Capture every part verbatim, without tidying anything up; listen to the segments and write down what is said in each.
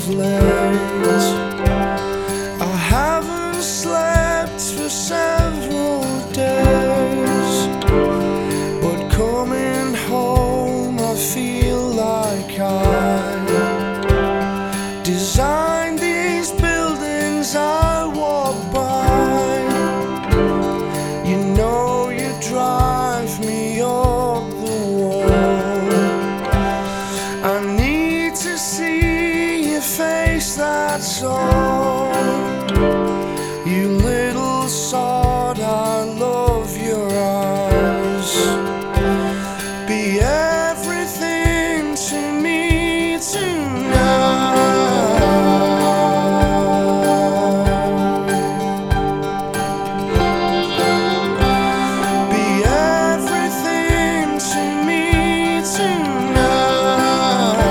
late. I haven't slept for several days, but coming home I feel like I designed these buildings I walk by. You know you drive me up the wall. I need to see your face, that's all. You little sod, I love your eyes. Be everything to me tonight. Be everything to me tonight.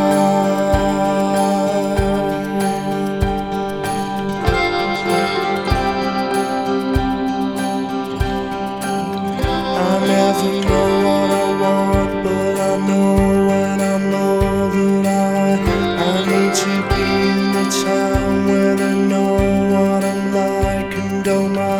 I never know what I want, but I know when I'm loving I I need to be in the town where they know what I'm like and don't mind